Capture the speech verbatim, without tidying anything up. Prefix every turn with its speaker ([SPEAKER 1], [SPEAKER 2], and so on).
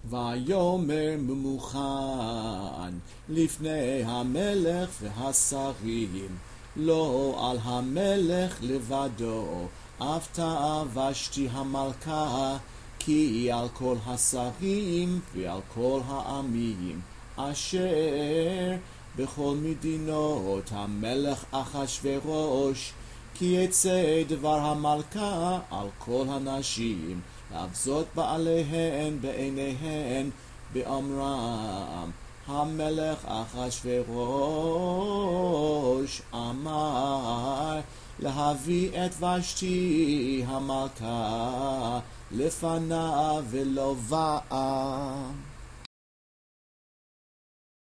[SPEAKER 1] ויאמר ממוכן לפני המלך והשרים, לא על המלך לבדו, אף תא ושתי המלכה, כי על כל השרים ועל כל העמים, אשר בכל מדינות המלך אחשוורוש, כי יצא דבר המלכה על כל הנשים, להבזות בעליהן בעיניהן, באומרם, המלך אחשוורוש אמר להביא את ושתי המלכה לפניו ולא באה.